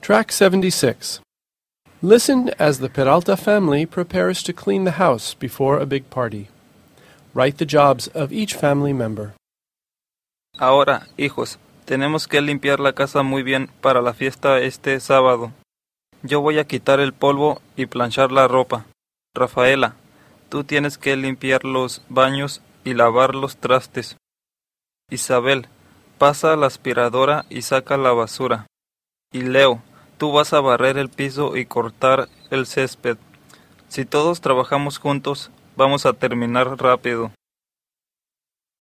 Track 76. Listen as the Peralta family prepares to clean the house before a big party. Write the jobs of each family member. Ahora, hijos, tenemos que limpiar la casa muy bien para la fiesta este sábado. Yo voy a quitar el polvo y planchar la ropa. Rafaela, tú tienes que limpiar los baños y lavar los trastes. Isabel, pasa la aspiradora y saca la basura. Y Leo, tú vas a barrer el piso y cortar el césped. Si todos trabajamos juntos, vamos a terminar rápido.